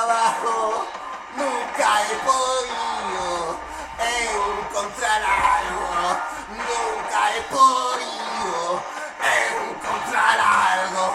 trabajo nunca he podido encontrar algo. Nunca he podido encontrar algo.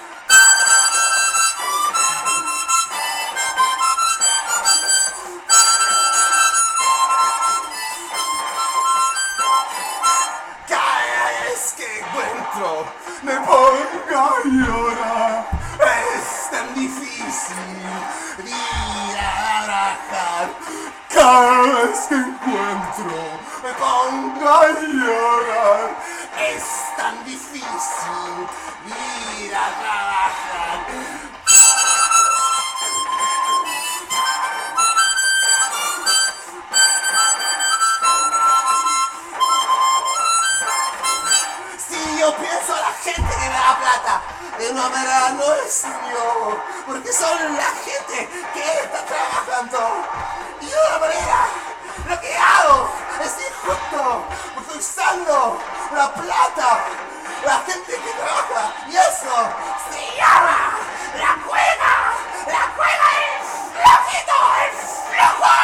Cada vez que encuentro me pongo a llorar. Es tan difícil ir a trabajar. Cada vez que encuentro me pongo a llorar. Es tan difícil ir a trabajar. Si yo pienso a la gente que me da plata, de una manera no es yo, porque son la gente que está trabajando. Y de una manera, lo que hago es injusto, porque usando la plata, la gente que trabaja, y eso se llama la cueva del flojito, el flojo.